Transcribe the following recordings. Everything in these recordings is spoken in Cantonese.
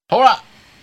好啦，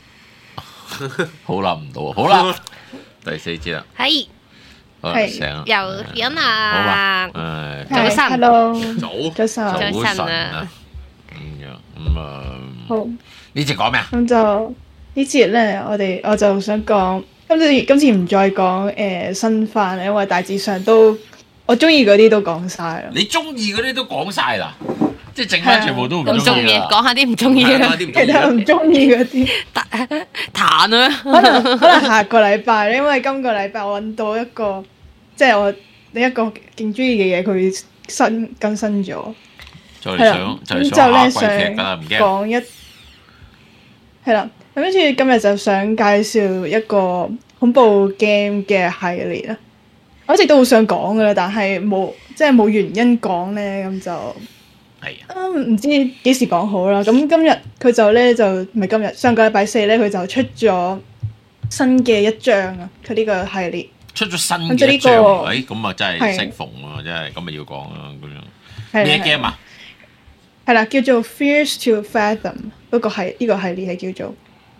好啦唔到，好啦，第四節啦， 係好啦醒啦， 由欣好啊， 嘛， 早晨 ，hello，早晨， 早晨晨啊啊，咁樣咁啊， 好， 呢節講咩啊？ 咁就呢節咧，我就想講，今次唔再講新番啦，因為大致上都我中意嗰啲都講晒啦。 你中意嗰啲都講晒啦，即係剩翻全部都唔唔中意， 中意啦。 講下啲唔中意係啊嘅， 啲唔其他唔中意嗰啲， 彈啊， 可能下個禮拜咧，因為今個禮拜我揾到一個，即係我另一個勁中意嘅嘢，佢更新咗。 就係係啦想，就係咁想下季就咧劇㗎啦，唔驚。 講一係啦，咁跟住今日就想介紹一個恐怖 game 嘅系列啦。我一直都好想講噶啦，但係冇原因講咧，咁就係啊， 唔知幾時講好啦。咁今日佢就唔係今日，上個禮拜四咧佢就出咗新嘅一章啊！佢呢個系列出咗新咁就呢個嘅一章，咁啊真係係適逢喎，真係咁啊要講啦咁樣。 係咩 game 啊？ 係啦，叫做 Fears to Fathom，不過係呢個系列係叫做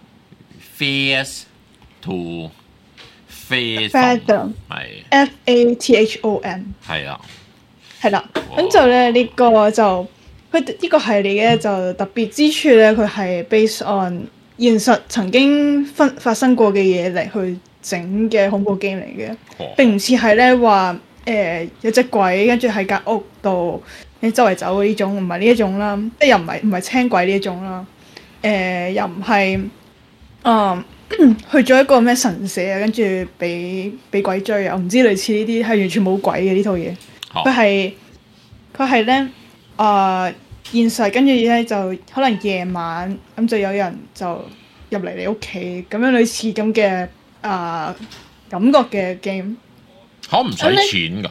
Fears to Fathom， Fathom 係 FATHOM。 係啦， 係啦， 哇咁就咧呢個就佢呢個系列咧就特別之處咧，佢係 based on 現實曾經發生過嘅嘢嚟去整嘅恐怖 game 嚟嘅， 哦並唔似係咧話有隻鬼跟住喺間屋度你周圍走嘅呢種，唔係呢一種啦，即係又唔係青鬼呢一種啦，又唔係去咗一個咩神社啊，跟住俾鬼追啊，我唔知類似呢啲係完全冇鬼嘅呢套嘢。 好佢係咧現實，跟住咧就可能夜晚咁就有人就入嚟你屋企，咁樣類似咁嘅感覺嘅 game。 可唔使錢㗎？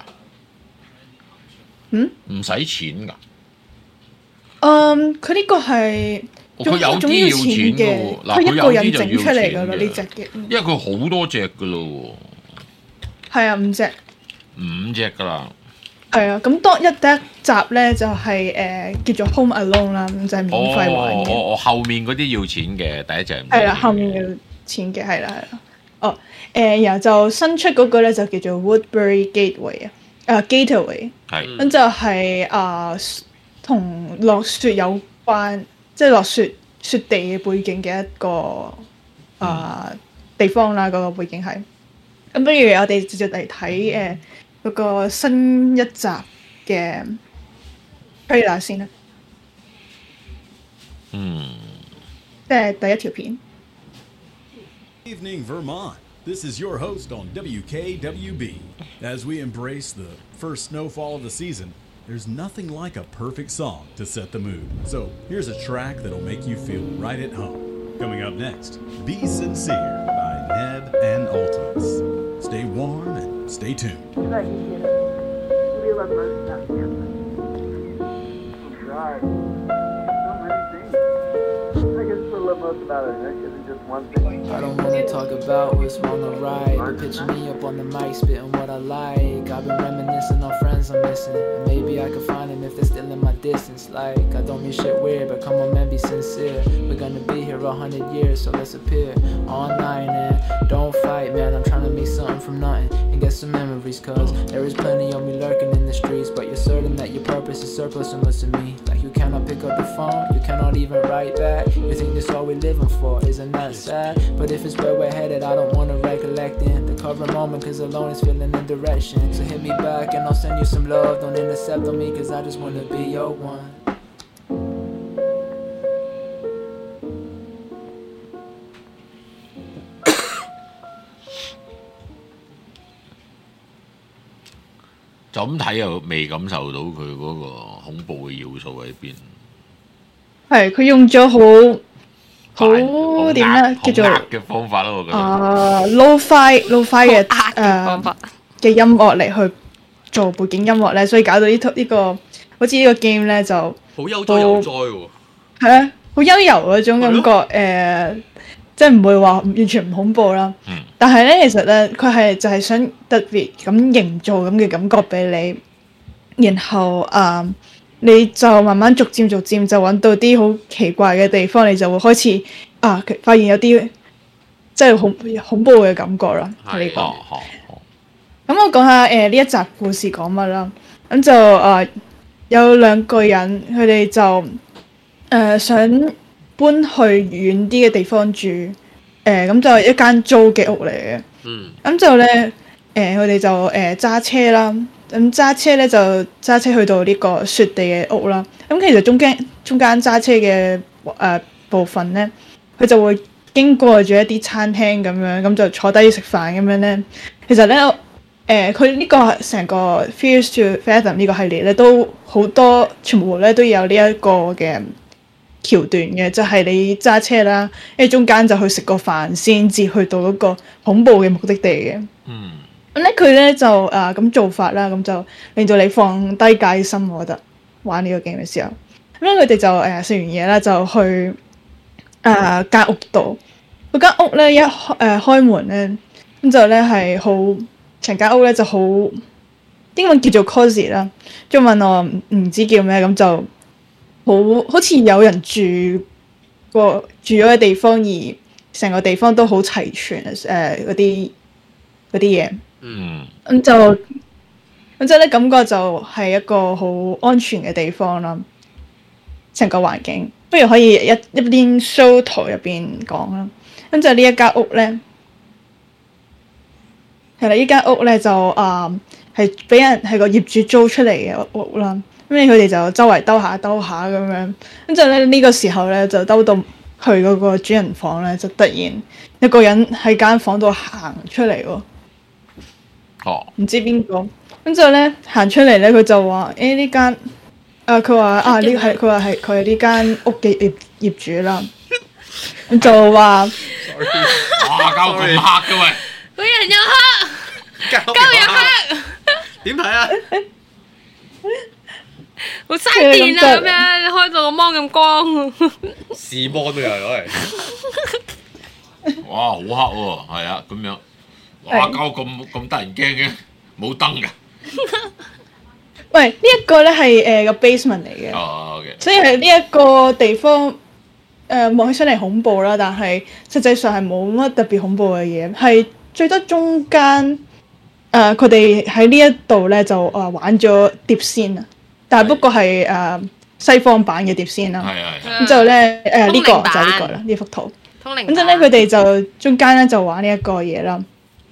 唔使錢㗎？ 佢呢個係佢有總啲要錢錢㗎嘅， 喎，嗱佢一個人整佢有啲就要出嚟㗎啦錢嘅呢隻嘅， 因為佢好多隻㗎咯係啊5隻， 喎，5隻㗎啦。 係啊，咁第一集咧就係叫做 Home Alone 啦，咁就係免費玩嘅。 我後面嗰啲要錢嘅，第一隻唔係啦， 要後面要錢嘅，係啦。然後就新出嗰個咧就叫做 Woodbury Gateway Gateway， 係咁就係同落雪有關，即係落雪地嘅背景嘅一個地方啦，嗰個背景係。咁不如我哋直接嚟睇嗰個新一集嘅 trailer 先啦，即係第一條片。 Evening, Vermont. This is your host on WKWB. As we embrace the first snowfall of the season, there's nothing like a perfect song to set the mood. So here's a track that'll make you feel right at home. Coming up next, Be Sincere by Neb and Ultimates. Stay warm and stay tuned. Right, you get it. You love most stuff, yeah. Right. So many things. I guess what I love most about it isn't just one thing. I don't wanna talk about what's wrong or right, but picture me up on the mic spitting what I like. I've been reminiscing on friends I'm missing, and maybe I could find them if they're still in my distance. Like, I don't mean shit weird, but come on man, be sincere. We're gonna be here 100 years, so let's appear online and don't fight, man. I'm trying to make something from nothing and get some memories, cause there is plenty of me lurking in the streets, but you're certain that your purpose is surplus and listen to me. Like, you cannot pick up the phone, you cannot even write back. You think this all we're living for, isn't that sad? But if it's where we're headed, I don't wanna recollect it. The current moment, cause alone is feeling in direction. So hit me back and I'll send you some love. Don't intercept on me, cause I just wanna be your one. 就咁睇又未感受到佢嗰個恐怖嘅要素喺邊。 係佢用咗好好點咧，叫做嘅方法咯，我覺得。 lo-fi 嘅壓嘅方法嘅音樂嚟去做背景音樂咧，所以搞到呢個好似呢個 game 咧就好悠哉悠哉喎。 係啊，好悠遊嗰種感覺即係唔會話完全唔恐怖啦。但係咧，其實咧，佢係就係想特別咁營造咁嘅感覺俾你，然後你就慢慢逐漸就揾到啲好奇怪嘅地方，你就會開始發現有啲即係恐怖嘅感覺啦。你講。咁我講下呢一集故事講乜啦？咁就有兩個人，佢哋就想搬去遠啲嘅地方住。咁就係一間租嘅屋嚟嘅。咁就咧佢哋就揸車啦。咁揸車咧就揸車去到呢個雪地嘅屋啦。咁其實中間揸車嘅部分咧，佢就會經過咗一啲餐廳咁樣，咁就坐低食飯咁樣咧。其實咧佢呢個成個 Fears to Fathom 呢個系列咧都好多，全部咧都有呢一個嘅橋段嘅，就係你揸車啦，跟住中間就去食個飯先至去到嗰個恐怖嘅目的地嘅。咁咧佢咧就咁做法啦，咁就令到你放低戒心，我覺得玩呢個 game 嘅時候。咁咧佢哋就食完嘢啦，就去間屋度。嗰間屋咧一開門咧，咁就咧係好成間屋咧就好英文叫做 cozy 啦，中文我唔知叫咩，咁就好似有人住咗嘅地方，而成個地方都好齊全嗰啲嘢。咁就咧感覺就係一個好安全嘅地方啦，成個環境。不如可以一邊 show 圖入邊講啦。咁就呢一間屋咧，係啦，呢間屋咧就係俾人係個業主租出嚟嘅屋啦。咁佢哋就周圍兜下咁樣。咁就咧呢個時候咧就兜到去嗰個主人房咧，就突然一個人喺間房度行出嚟喎。唔知邊個。咁之後咧行出嚟咧，佢就話：呢間佢話佢係呢間屋嘅業主啦。咁就話： 哇，交咁黑嘅喂！ 個人又黑，交又黑， 點睇啊？ 好嘥電啊！咁樣開到個芒咁光， 視芒都有攞嚟。 哇，好黑喎，係啊，咁樣。哇，交咁得人驚嘅，冇燈㗎。 喂，呢一個咧係個 basement 嚟嘅。 OK。所以係呢一個地方望起上嚟恐怖啦，但係實際上係冇乜特別恐怖嘅嘢，係最多中間佢哋喺呢一度咧就玩咗碟仙啊，但係不過係西方版嘅碟仙啦。咁就咧呢個就係呢個啦，呢幅圖。咁就咧佢哋就中間咧就玩呢一個嘢啦。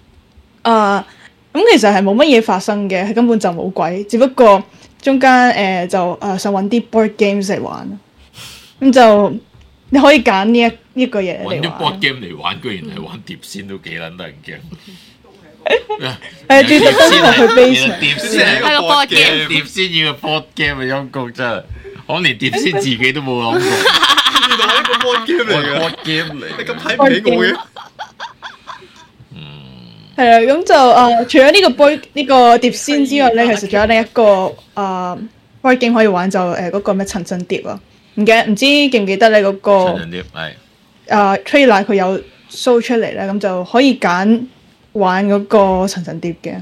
咁其實係冇乜嘢發生嘅，根本就冇鬼，只不過中間就想揾啲 board games 嚟玩。咁就你可以揀呢一個嘢嚟玩。揾啲 board game 嚟玩，居然係玩碟仙都幾撚得人驚。 最特登係去 basement。 碟仙係個 board game，碟仙要個 board game 嘅陰功真係，可能連碟仙自己都冇諗過。 原來係一個 board game 嚟嘅。 board game 嚟， 你咁睇唔起我嘅？ 係啊，咁就除咗呢個碟仙之外咧，其實仲有另一個board game 可以玩，就嗰個咩陳振碟啊，唔知記唔記得你嗰個陳振碟係trailer 佢有 show 出嚟咧，咁就可以揀玩嗰個陳振碟嘅。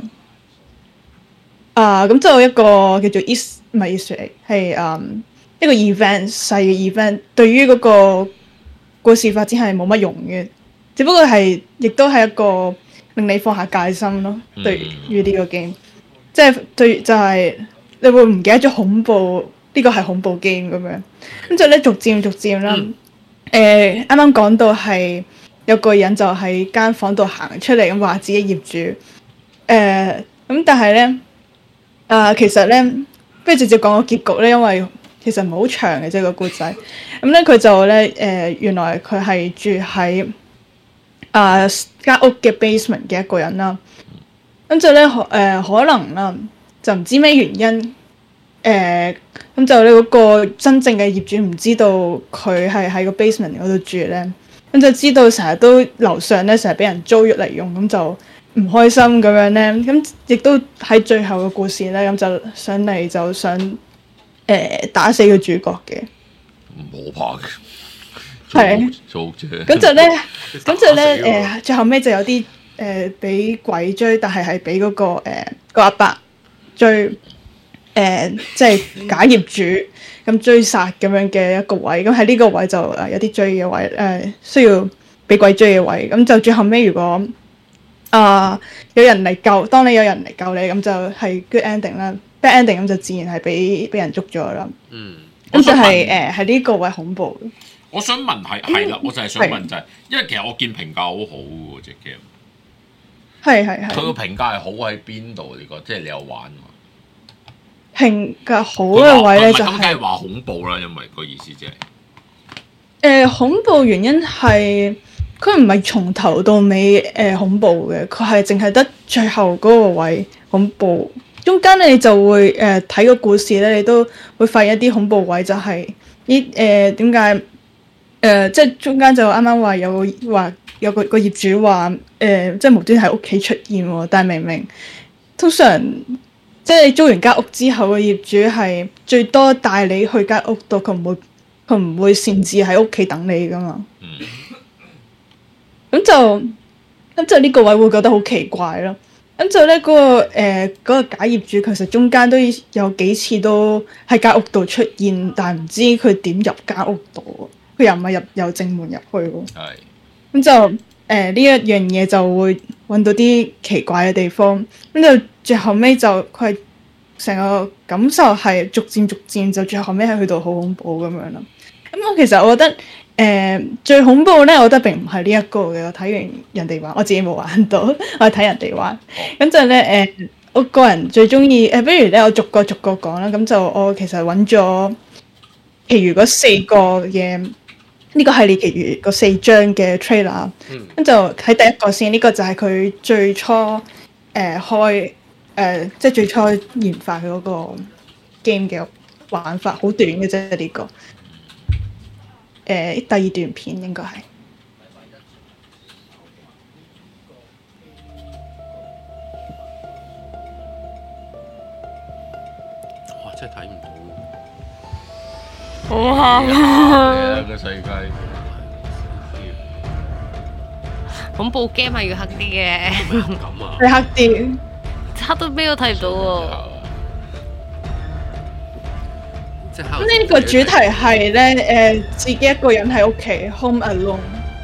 咁就有一個叫做 唔係 Easter egg，係一個 event 細嘅 event， 對於嗰個故事發展係冇乜用嘅，只不過係亦都係一個令你放下戒心咯，對於呢個 game， 即係就係你會唔記得咗恐怖呢個係恐怖 game 咁樣，咁就咧逐漸啦。啱啱講到係有個人就喺間房度行出嚟咁話自己業主，咁但係咧其實咧不如直接講個結局咧，因為其實唔係好長嘅啫個故仔。咁咧佢就咧原來佢係住喺間屋嘅 basement 嘅一個人啦，咁就咧可能啦，就唔知咩原因，咁就咧嗰個真正嘅業主唔知道佢係喺個 basement 嗰度住咧，咁就知道成日都樓上咧成日俾人租咗嚟用，咁就唔開心咁樣咧，咁亦都喺最後嘅故事咧，咁就上嚟就想打死個主角嘅， 冇怕嘅。 係，咁就咧，最後尾就有啲俾鬼追，但係俾嗰個阿伯追， 即係假業主咁追殺咁樣嘅一個位，咁喺呢個位就有啲追嘅位，需要俾鬼追嘅位，咁就最後尾如果有人嚟救，當你有人嚟救你，咁就係 good ending 啦，bad ending 咁就自然係俾人捉咗啦。咁就係喺呢個位恐怖。 我想問係啦，我就係想問就係，因為其實我見評價好好喎隻 game。 係。 佢個評價係好喺邊度？你覺得即係你有玩嘛？ 評價好嘅位咧就係咁，梗係話恐怖啦，因為個意思即係恐怖原因係佢唔係從頭到尾恐怖嘅，佢係淨係得最後嗰個位恐怖。中間你就會睇個故事咧，你都會發現一啲恐怖位，就係點解即係中間就啱啱話有個業主話即係無端喺屋企出現喎，但係明明通常即係你租完間屋之後，個業主係最多帶你去間屋度，佢唔會擅自喺屋企等你噶嘛。咁就呢個位會覺得好奇怪咯。咁就咧嗰個假業主其實中間都有幾次都喺間屋度出現，但係唔知佢點入間屋度，佢又唔係由正門入去喎。咁就呢一樣嘢就會揾到啲奇怪嘅地方。咁就最後尾就佢係成個感受係逐漸就最後尾係去到好恐怖咁樣咯。咁其實我覺得最恐怖咧，我覺得並唔係呢一個嘅。我睇完人哋玩，我自己冇玩到，我係睇人哋玩。咁就咧我個人最中意不如咧我逐個講啦。咁就我其實揾咗其餘嗰4個嘅呢個系列其餘嗰4張嘅 trailer。咁就喺第一個先，呢個就係佢最初開即係最初研發佢嗰個 game 嘅玩法，好短嘅啫呢個。第2段片應該係， 哇！真係睇唔到。 哇！ 個世界恐怖 game 係要黑啲嘅， 咁啊！ 係黑啲， 黑到咩都睇唔到喎。 咁呢個主題係咧自己一個人喺屋企 home alone。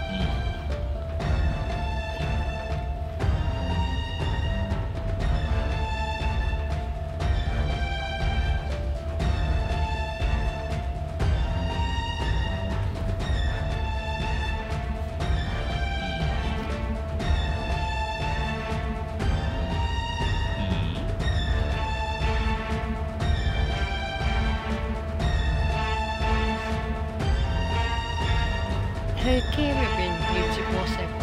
喺 game 入邊要接 WhatsApp，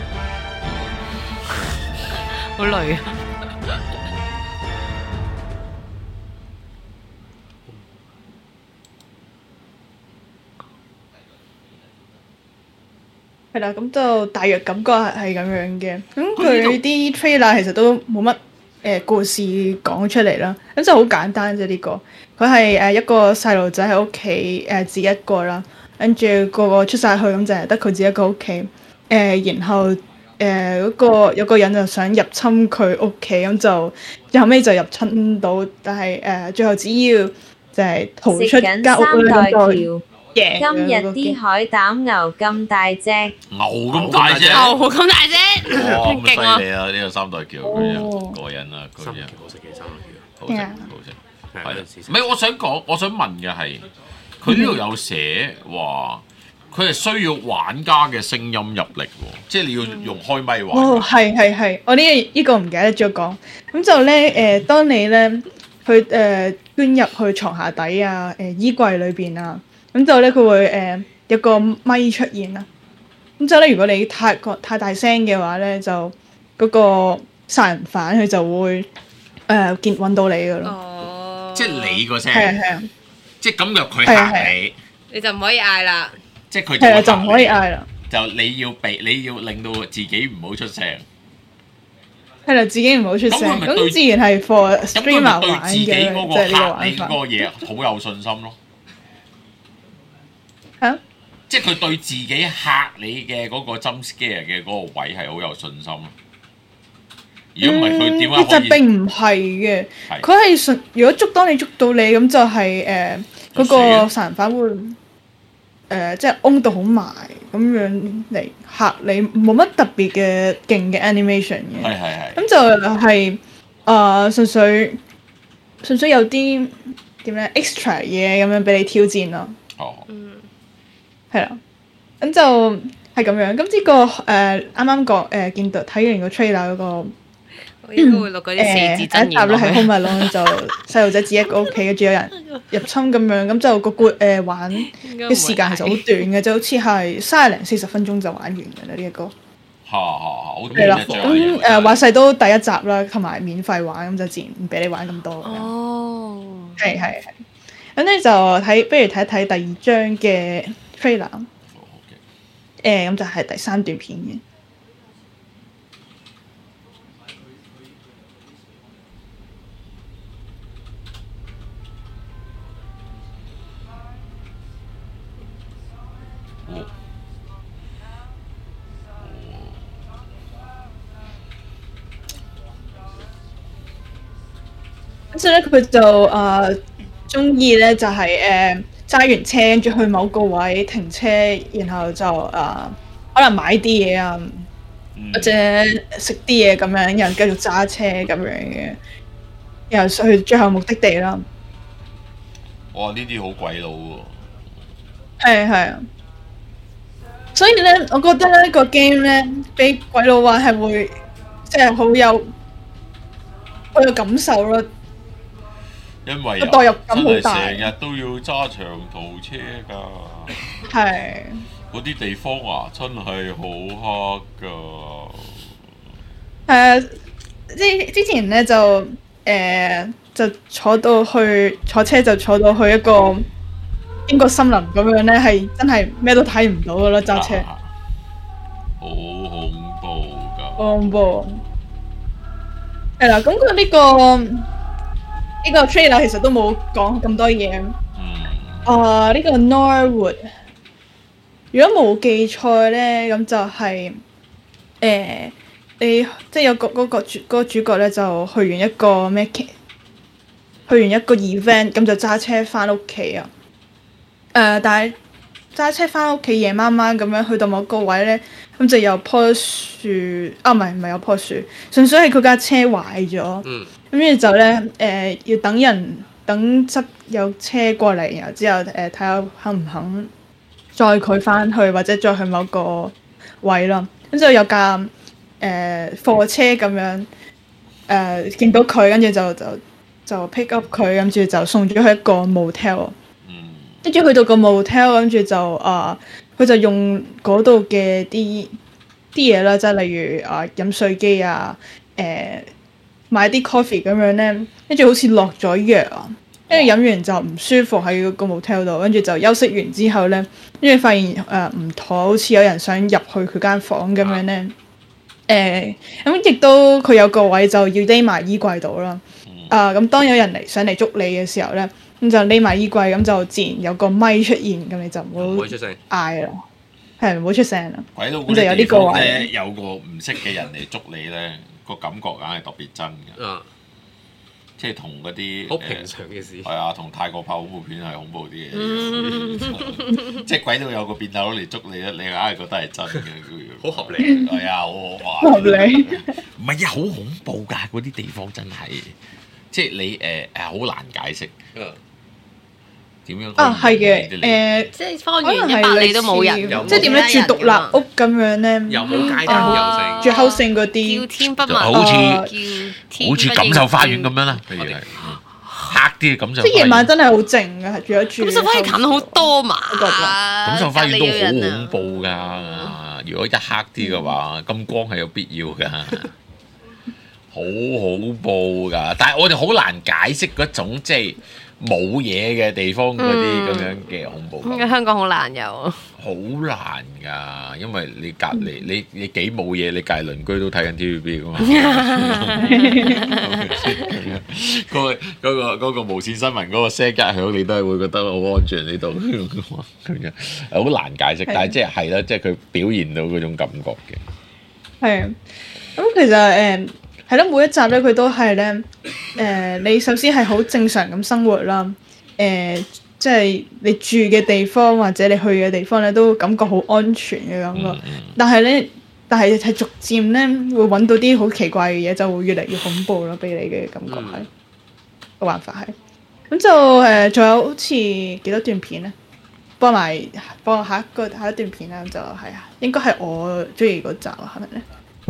好累啊！ 係啦，咁就大約感覺係咁樣嘅。咁佢啲 trailer 其實都冇乜故事講出嚟啦。咁就好簡單啫呢個。佢係一個細路仔喺屋企自己一個啦。跟住個出晒去，咁就係得佢自己一個屋企。然後有個人就想入侵佢屋企，咁就最後尾就入侵到，但係最後只要就係逃出間屋啦，咁就贏。 今日啲海膽牛咁大隻， 牛咁大隻， 牛咁大隻， 哇咁勁啊！ 犀利啊！呢個三代橋咁樣過癮啊！咁樣好食嘅三代橋， 好食好食，係。唔係我想問嘅係，佢呢度有寫話，佢係需要玩家嘅聲音入力喎，即係你要用開咪玩。 哦，係，我呢個唔記得咗講。咁就咧當你咧去捐入去床下底啊、衣櫃裏邊啊，咁就咧佢會有個咪出現啦。咁就咧如果你太大聲嘅話咧，就嗰個殺人犯佢就會揾到你噶咯。 哦， 即係你個聲， 係啊， 即係咁就佢嚇你， 你就唔可以嗌啦。 即係佢係啊，就唔可以嗌啦。 就你要令到自己唔好出聲。 係啦，自己唔好出聲。咁自然係 for streamer 玩嘅，即係呢個玩法。 嗰個嘢好有信心咯。 嚇！ 即係佢對自己嚇你嘅嗰個 jump scare 嘅嗰個位係好有信心咯。 如果唔係佢點解其可以？ 實並唔係嘅， 係佢係純如果當你捉到你咁就係嗰個殺人犯會即係擁到好埋咁樣嚟嚇你，冇乜特別嘅勁嘅 animation 嘅。 係。 咁就係純粹有啲點咧 extra 嘢咁樣俾你挑戰咯。 哦， 係啦，咁就係咁樣。咁呢個啱啱講見到睇完個 trailer 嗰個我應該會錄嗰啲四字第一真言集咧係落 Home 去。 Alone 就細路仔自己一個屋企，跟住有人入侵咁樣，咁就玩嘅時間其實好短嘅，就好似係30-40分鐘就玩完㗎啦呢一個。 好係啦， 短咁話細都第一集啦，同埋免費玩，咁就自然唔俾你玩咁多。 哦， 係。咁咧就不如睇一睇第二章嘅 trailer。咁就係第3段片嘅。咁所以咧，佢就中意咧就係揸完車跟住去某個位停車，然後就可能買啲嘢啊，或者食啲嘢咁樣，然後繼續揸車咁樣嘅，然後去最後目的地啦。 哇！呢啲好鬼佬喎。 係啊，所以咧，我覺得呢個 game 咧，俾鬼佬玩係會即係好有感受咯。 因為個代入感好大成日都要揸長途車㗎。 係。 嗰啲地方啊，真係好黑㗎。 之前咧就坐車就坐到去一個經過森林咁樣咧，係真係咩都睇唔到㗎啦揸車。 好恐怖㗎。 恐怖。係啦，咁佢呢個 trailer 其實都冇講咁多嘢。呢個 Norwood， 如果冇記錯咧，咁就係你即係有嗰個主角咧，就去完一個event， 咁就揸車翻屋企啊。但係揸車翻屋企夜媽媽咁樣去到某個位咧，咁就有棵樹唔係有棵樹，純粹係佢架車壞咗。咁跟住就咧要等執有車過嚟，然後之後睇下肯唔肯載佢翻去，或者再去某個位咯。咁之後有架貨車咁樣見到佢，跟住就 pick up 佢，跟住就送咗去一個 motel。跟住去到個 motel， 跟住就佢就用嗰度嘅啲嘢啦，即係例如飲水機啊，買啲 coffee 咁樣咧，跟住好似落咗藥啊，跟住飲完就唔舒服喺個 motel度，跟住就休息完之後咧，跟住發現唔妥，好似有人想入去佢間房咁樣咧。咁亦都佢有個位就要匿埋衣櫃度啦。咁當有人上嚟捉你嘅時候咧，咁就匿埋衣櫃，咁就自然有個咪出現，咁你就唔好嗌啦，係唔好出聲啦。 鬼佬嗰啲地方咧，有個唔識嘅人嚟捉你咧，個感覺硬係特別真嘅。即係同嗰啲好平常嘅事。 係啊，同泰國拍恐怖片係恐怖啲嘢。即係鬼佬有個變態佬嚟捉你咧，你硬係覺得係真嘅。 好合理。 係啊，好合理。 唔係啊，好恐怖㗎！嗰啲地方真係，即係你好難解釋。點樣？ 係嘅， 即係方圓100里都冇人， 即係點咧？住獨立屋咁樣咧， 又冇街燈，又剩住 housing 嗰啲， 叫天不聞， 好似錦繡花園咁樣啦，譬如係黑啲嘅錦繡。 即係夜晚真係好靜嘅，住一住。 錦繡花園近好多嘛， 錦繡花園都好恐怖㗎。如果一黑啲嘅話，咁光係有必要㗎。好恐怖㗎，但係我哋好難解釋嗰種即係冇嘢嘅地方嗰啲咁樣嘅恐怖感。 香港好難有， 好難㗎，因為你隔離你幾冇嘢，你隔離鄰居都睇緊 TVB 㗎嘛。嗰個無線新聞嗰個聲一響，你都係會覺得好安全呢度咁樣，好難解釋。但係即係啦，即係佢表現到嗰種感覺嘅。 係咁其實係咯，每一集咧佢都係咧你首先係好正常咁生活啦，即係你住嘅地方或者你去嘅地方咧都感覺好安全嘅感覺，但係逐漸咧會揾到啲好奇怪嘅嘢，就會越嚟越恐怖咯，俾你嘅感覺係個玩法係。咁就仲有好似幾多段片咧？播下一段片啦，就係啊，應該係我中意嗰集啊，係咪咧？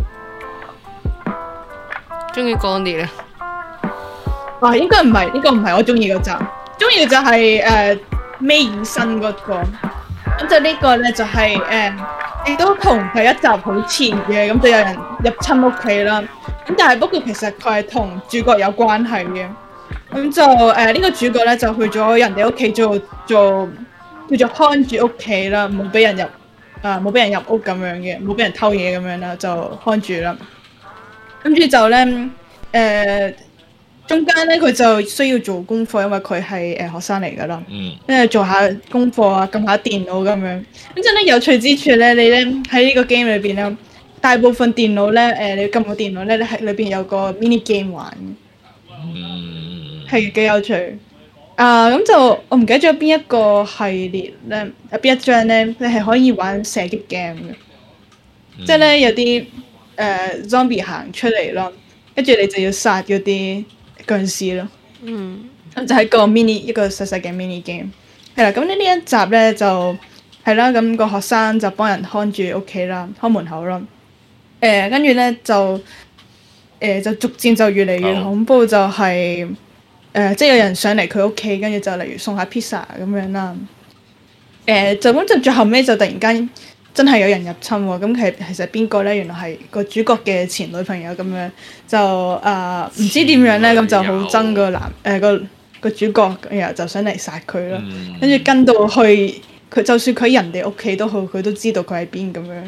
中意鋼烈啊！ 啊，應該唔係，呢個唔係我中意嗰集，中意嘅就係尾二身嗰個。咁就呢個咧就係亦都同第一集好似嘅，咁就有人入侵屋企啦。咁但係不過其實佢係同主角有關係嘅。咁就呢個主角咧就去咗人哋屋企做叫做看住屋企啦，冇俾人入屋咁樣嘅，冇俾人偷嘢咁樣啦，就看住啦。跟住就咧中間咧佢就需要做功課，因為佢係學生嚟噶啦，跟住做下功課啊，撳下電腦咁樣。咁真係有趣之處咧，你咧喺呢個 game 裏邊咧，大部分電腦咧你撳個電腦咧，你喺裏邊有個 mini game 玩嘅，係幾有趣。咁就我唔記得咗邊一個系列咧，邊一章咧，你係可以玩射擊 game 嘅，即係咧有啲zombie 行出嚟咯，跟住你就要殺嗰啲僵屍咯。咁就喺個一個細細嘅 mini game。係啦，咁呢一集咧就係啦，咁個學生就幫人看住屋企啦，看門口咯。跟住咧就逐漸就越嚟越恐怖，就係。即係有人上嚟佢屋企，跟住就例如送下 pizza 咁樣啦。就最後尾就突然間真係有人入侵喎。咁其實邊個咧？原來係個主角嘅前女朋友咁樣，就唔知點樣咧，咁就好憎個主角，然後就想嚟殺佢咯。跟住跟到去佢，就算佢人哋屋企都好，佢都知道佢喺邊咁樣，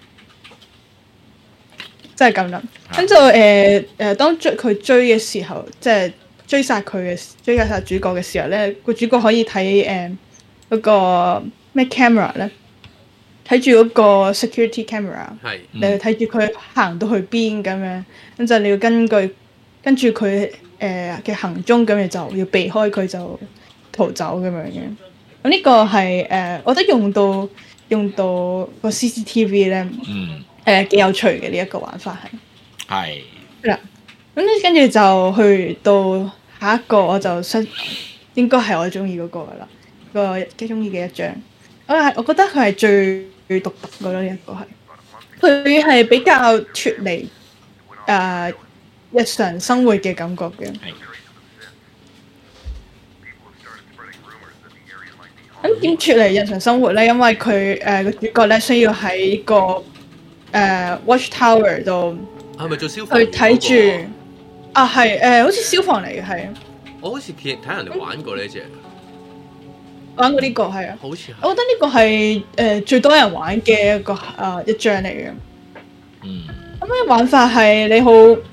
真係咁諗。咁就當佢追嘅時候，即係。追殺主角嘅時候咧，個主角可以睇嗰個咩 camera 咧，睇住嗰個 security camera， 你睇住佢行到去邊咁樣，咁就你要跟住佢嘅行蹤，咁你就要避開佢就逃走咁樣嘅。咁呢個係我覺得用到個 CCTV 咧，幾有趣嘅呢一個玩法係啦。咁跟住就去到下一個，我就應該係我中意嗰個噶啦，個幾中意嘅一章。我覺得佢係最獨特嘅咯，呢一個係佢係比較脫離日常生活嘅感覺嘅。咁點脫離日常生活咧？因為佢個主角咧需要喺個watch tower 度， 係咪做消防？ 去睇住。係好似消防嚟嘅，係。 我好似睇人哋玩過呢隻， 玩過呢個係啊。 好似我覺得呢個係最多人玩嘅一個一章嚟嘅。咁樣玩法係你好，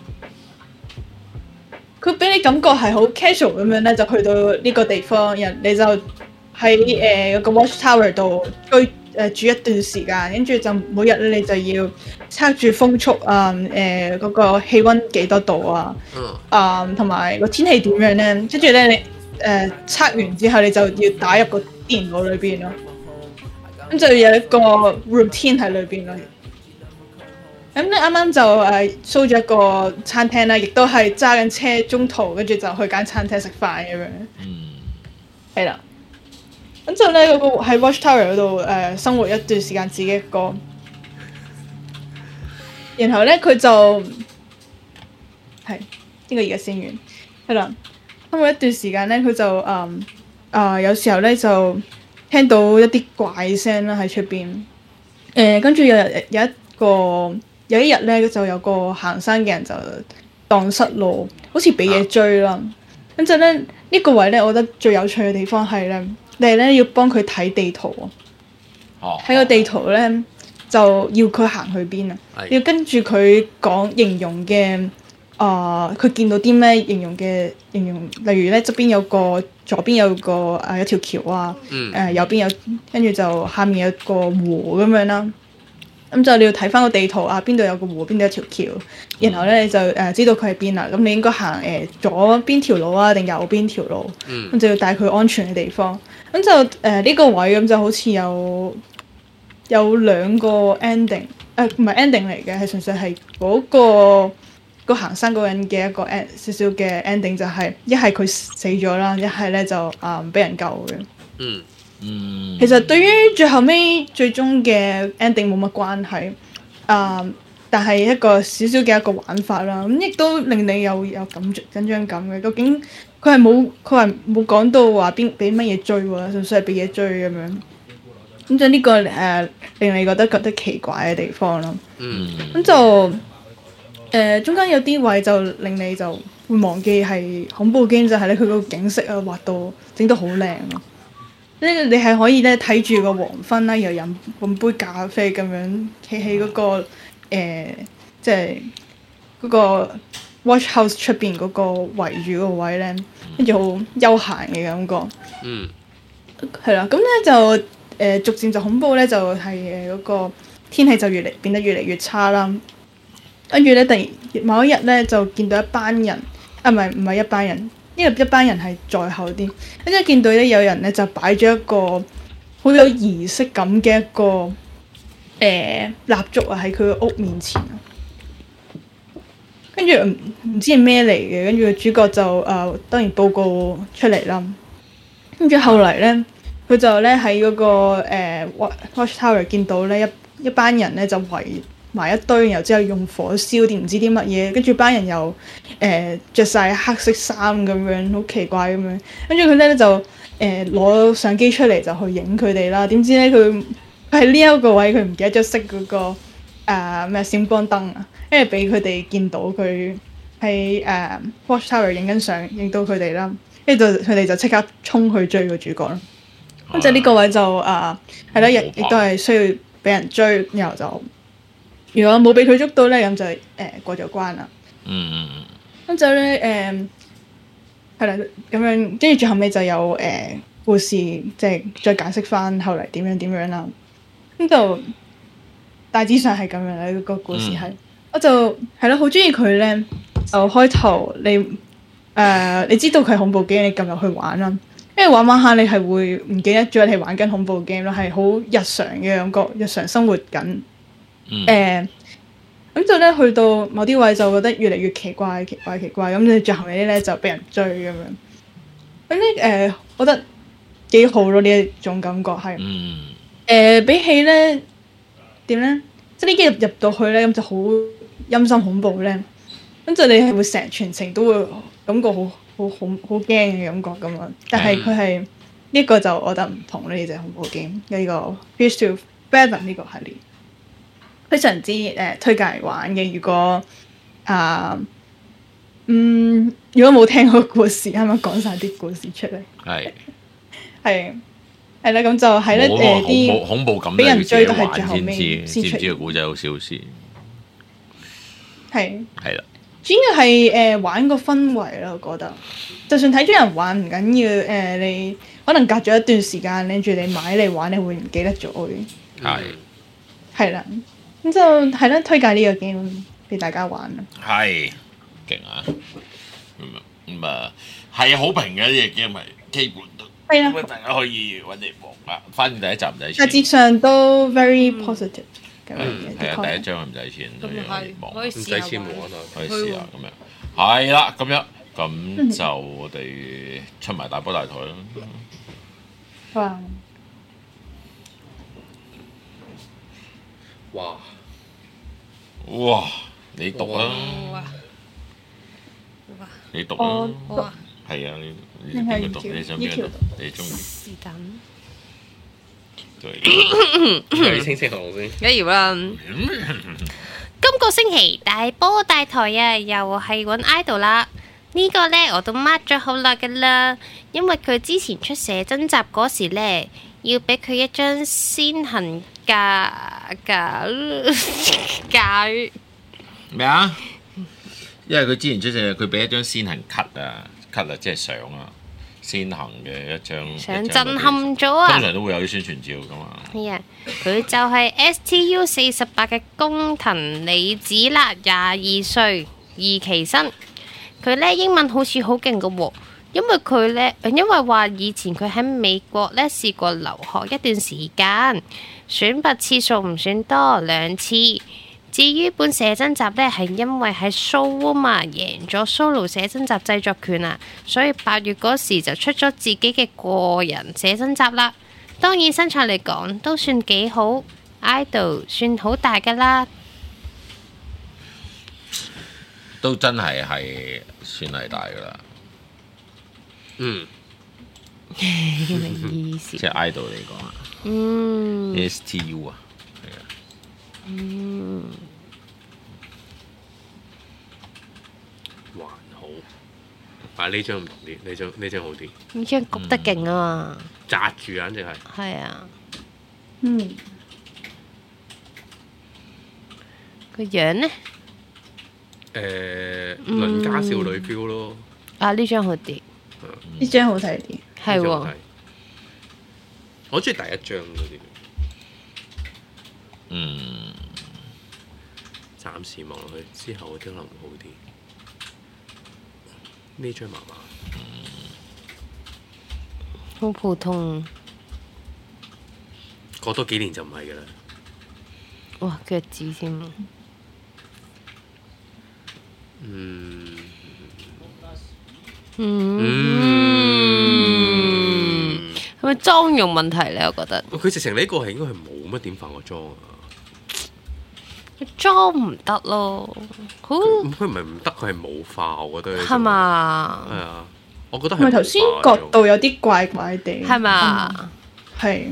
佢俾你感覺係好 casual 咁樣咧，就去到呢個地方，你就喺個 watch tower 度住一段時間，跟住就每日咧你就要測住風速啊，嗰個氣溫幾多度啊，同埋個天氣點樣咧，跟住咧你測完之後你就要打入個電腦裏邊咯，咁就有一個 routine 喺裏邊咯。咁你啱啱就show咗一個餐廳啦，亦都係揸緊車中途，跟住就去間餐廳食飯咁樣。係啦。咁就咧，嗰個喺 Watch Tower 嗰度生活一段時間，自己一個。然後咧，佢就係呢個而家先完，係啦。生活一段時間咧，佢就有時候咧就聽到一啲怪聲啦喺出邊。跟住有一日咧，就有個行山嘅人就蕩失路，好似俾嘢追啦。咁就咧呢個位咧，我覺得最有趣嘅地方係咧。你係咧要幫佢睇地圖喎，睇個地圖咧就要佢行去邊啊？要跟住佢講形容嘅，佢見到啲咩形容，例如咧側邊有個，左邊有個有條橋啊，右邊有，跟住就下面有個湖咁樣啦。 咁就你要睇翻個地圖啊，邊度有個湖，邊度有條橋，然後咧你就知道佢喺邊啦。咁你應該行左邊條路啊，定右邊條路？咁就要帶佢安全嘅地方。咁就呢個位咁就好似有兩個 ending，唔係 ending 嚟嘅，係純粹係嗰個行山嗰人嘅一個少少嘅 ending， 就係一係佢死咗啦，一係咧就俾人救嘅。其實對於最後尾最終嘅 ending 冇乜關係，但係一個少少嘅一個玩法啦，咁亦都令你有緊張感嘅。究竟佢係冇講到話俾乜嘢追喎，純粹係俾嘢追咁樣。咁就呢個令你覺得奇怪嘅地方咯。咁就中間有啲位就令你就會忘記係恐怖 game，就係咧佢個景色啊畫到整到好靚咯。你係可以咧睇住個黃昏啦，又飲杯咖啡咁樣，企喺嗰個即係嗰個 watch house 出邊嗰個圍住個位咧，跟住好悠閒嘅感覺。係啦，咁咧就逐漸就恐怖咧，就係嗰個天氣就變得越嚟越差啦。跟住咧，突然某一日咧就見到一班人，唔係一班人。因為一班人係在後啲，跟住見到咧有人咧就擺咗一個好有儀式感嘅一個蠟燭啊喺佢個屋面前，跟住唔知係咩嚟嘅，跟住個主角就當然報告出嚟啦。跟住後嚟咧，佢就咧喺嗰個Watch Tower 見到咧一班人咧就圍埋一堆，然後之後用火燒啲唔知啲乜嘢，跟住班人又著曬黑色衫咁樣，好奇怪咁樣。跟住佢咧就攞相機出嚟就去影佢哋啦。點知咧佢喺呢一個位佢唔記得咗熄嗰個咩閃光燈啊，跟住俾佢哋見到佢喺Watch Tower 影緊相，影到佢哋啦。跟住佢哋就即刻衝去追個主角啦。咁就呢個位就係啦，亦都係需要俾人追，然後就。如果冇俾佢捉到咧，咁就過咗關啦。咁就咧係啦，咁樣跟住最後尾就有故事，即係再解釋翻後嚟點樣啦。咁就大致上係咁樣啦，個故事係。我就係咯，好中意佢咧。就開頭你知道佢係恐怖 game，你撳入去玩啦。跟住玩下，你係會唔記得咗你係玩緊恐怖 game 咯，係好日常嘅感覺，日常生活緊。咁就咧去到某啲位就覺得越嚟越奇怪，咁你最後尾咧就俾人追咁樣。咁咧我覺得幾好咯，呢一種感覺係。比起咧點咧，即係呢幾入到去咧，咁就好陰森恐怖咧。咁就你係會全程都會感覺好驚嘅感覺咁樣。但係佢係呢個就我覺得唔同呢隻恐怖 game 呢個 Bridge to Babylon 呢個系列。非常之推介嚟玩嘅。如果如果冇聽過故事，啱啱講晒啲故事出嚟，係啦，咁就係咧啲恐怖感俾人追都係最後尾先知個故仔好笑先。 係啦， 主要係玩個氛圍啦，我覺得。就算睇咗人玩唔緊要，你可能隔咗一段時間拎住你買嚟玩，你會唔記得咗嘅。係啦。咁就係啦，推介呢個 game 俾大家玩啦。 係勁啊！咁係好評嘅呢個 game，係基本都係啊，大家可以揾嚟玩啦。反正第一集唔使錢， 大致上都 very positive 咁樣嘅。 係啊，第一章係唔使錢， 可以唔使錢玩啊， 可以試下咁樣。係啦，咁就我哋出埋大波大台啦。哇！你讀啦，你讀啦，係啊，你邊個讀？你想邊個讀？你中意？ 是但。 你清清講先。 梗係要啦。今個星期大波大台啊，又係揾 idol 啦。呢個呢我都 mark 咗好耐噶啦，因為佢之前出寫真集嗰時呢，要俾佢一張先行咩啊？因為佢之前出寫，佢俾一張先行 cut 啊，即係相啊，先行嘅一張。 相震撼咗啊！ 通常都會有啲宣傳照噶嘛。 係啊，佢就係 STU 48嘅工藤理子啦，22歲，二期生。佢呢英文好似好勁㗎喎，因為話以前佢喺美國呢試過留學一段時間，選拔次數唔算多，2次。至於本寫真集呢，係因為喺 Showwoman 贏咗 Solo 寫真集製作權啊，所以8月嗰時就出咗自己嘅個人寫真集啦。當然身材嚟講都算幾好 ，idol 算好大㗎啦。 都真係算係大㗎啦。 嗯， 咩意思？ 即係 idol 嚟講啊，STU 啊，係啊。 還好。但係呢張唔同啲，呢張好啲， 呢張焗得勁啊嘛， 紮住簡直係。 係啊， 嗯， 個樣呢？ 鄰家少女 feel 咯。 啊呢張好啲， 呢張好睇啲。 係喎。 我中意第一張嗰啲。暫時望落去之後嗰啲可能會好啲。呢張麻麻。 好普通。 過多幾年就唔係㗎啦。 哇，腳趾添。係咪妝容問題咧？我覺得佢直情呢個係應該係冇乜點化過妝啊。 妝唔得咯，好佢唔係唔得，佢係冇化，我覺得。 係嘛？ 係啊，我覺得係。 唔係頭先角度有啲怪怪地。 係嘛？ 係。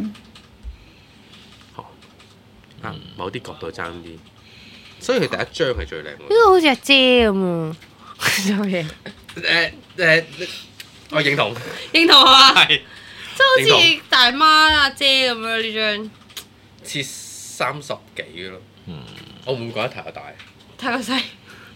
某啲角度爭啲，所以佢第一張係最靚。呢個好似阿姐咁啊！做嘢。 我認同。 認同啊！ 係。 即係好似大媽阿姐咁樣呢張。 似30幾咯。我唔會覺得太過大。 太過細。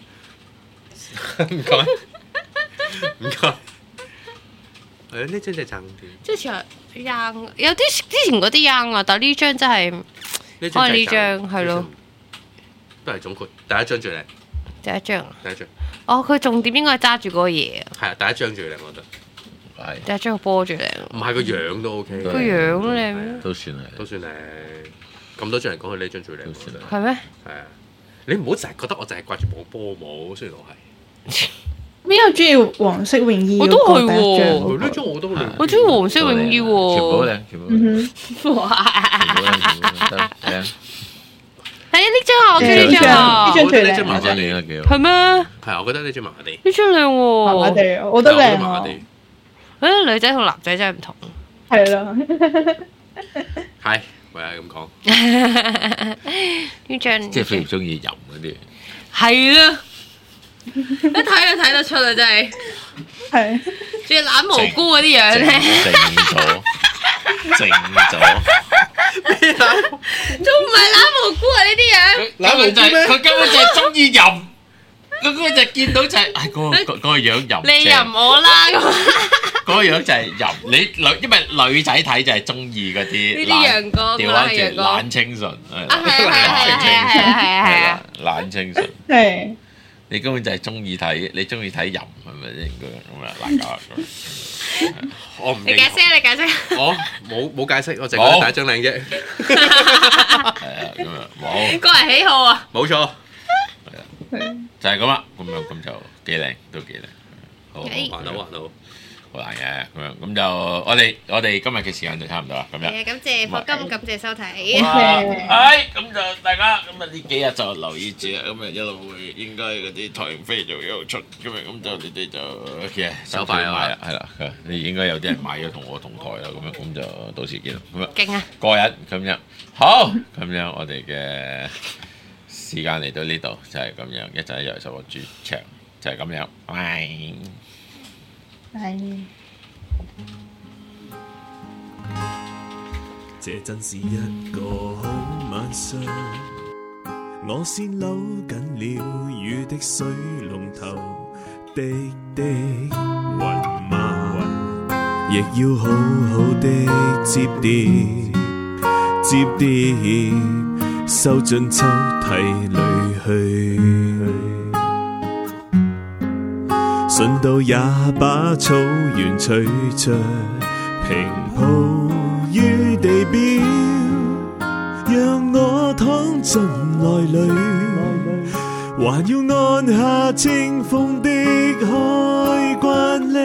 唔該。唔該。係呢張真係爭啲。 即係似係 young，有啲之前嗰啲 young 啊，但係呢張真係。可能呢張係咯。 都係總括，第一張最靚。 第一張。 第一張。 哦，佢重點應該係揸住嗰個嘢。 係啊，第一張最靚，我覺得。 係。 第一張個波最靚。 唔係個樣都 OK。 個樣靚咩？ 都算係。 都算靚。咁多張嚟講，佢呢張最靚。 都算係。 係咩？ 係啊。你唔好成日覺得我淨係掛住播波舞，雖然我係。 邊個中意黃色泳衣？ 我都係喎。 呢張我都靚。 我中意黃色泳衣喎。 全部都靚，全部都靚。 哇！ 靚。 係啊，呢張我中意呢張啊。 呢張最靚。 呢張靚得幾好。 係咩？ 係啊，我覺得呢張麻麻地。 呢張靚喎。 麻麻地，我覺得靚啊。 女仔同男仔真係唔同。 係啦。 係，唯係咁講。 呢張。 即係非常中意淫嗰啲。 係啊。一睇就睇得出啦，真係。 係。 仲要攬蘑菇嗰啲樣咧。 靜咗。 咩攬？ 仲唔係攬蘑菇啊？呢啲樣。 攬蘑菇咩？佢根本就係中意淫。佢根本就見到就係，嗰個樣淫。 你淫我啦咁。 嗰個樣就係淫，因為女仔睇就係中意嗰啲。 呢啲陽光， 調翻轉懶清純。 係懶清純。 係。 你根本就係中意睇，你中意睇淫係咪先？咁啊難搞咁。 我唔你解釋，你解釋。 我冇解釋，我淨係覺得第一張靚啫。 係啊，咁啊冇。 個人喜好啊。 冇錯。 係啊，就係咁啦。咁就幾靚，都幾靚。好， 還好。 好難嘅咁樣，咁就我哋今日嘅時間就差唔多啦，咁樣。 感謝課金，感謝收睇。 咁就大家咁啊呢幾日就留意住啦，咁啊一路會應該嗰啲台型飛就一路出，咁啊咁就你哋就嘅手快啊嘛， 係啦，你應該有啲人買咗同我同台啦，咁樣咁就到時見啦，咁樣。 勁啊！ 過癮咁樣，好咁樣我哋嘅時間嚟到呢度就係咁樣，一陣又係首個主場就係咁樣，拜。 係。 這真是一個好晚上，我先扭緊了雨的水龍頭，滴滴雲嗎，亦要好好的接電， 接碟，收進抽屜裏去。順道也把草原隨着平鋪於地表，讓我躺進內裏，還要按下清風的開關呢，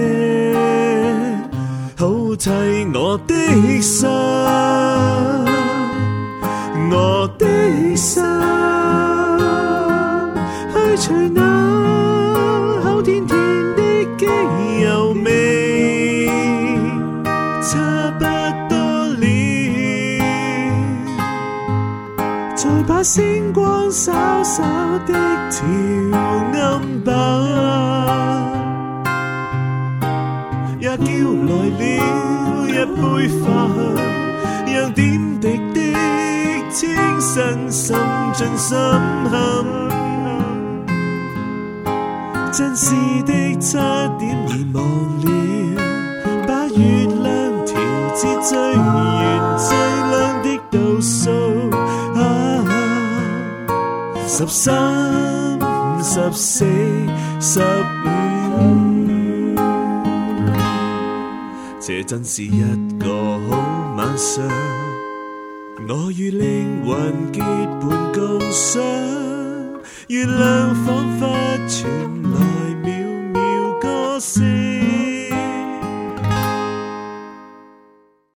好替我的心，我的心，去除那口甜甜的機油味，差不多了，再把星光稍稍的調暗吧，也叫來了一杯花，讓點滴的清新滲進心坎，真實的差點遺忘了，把月亮調至最圓最亮的度數13、14、15，這真是一個好晚上，我與靈魂結伴共賞，月亮彷彿全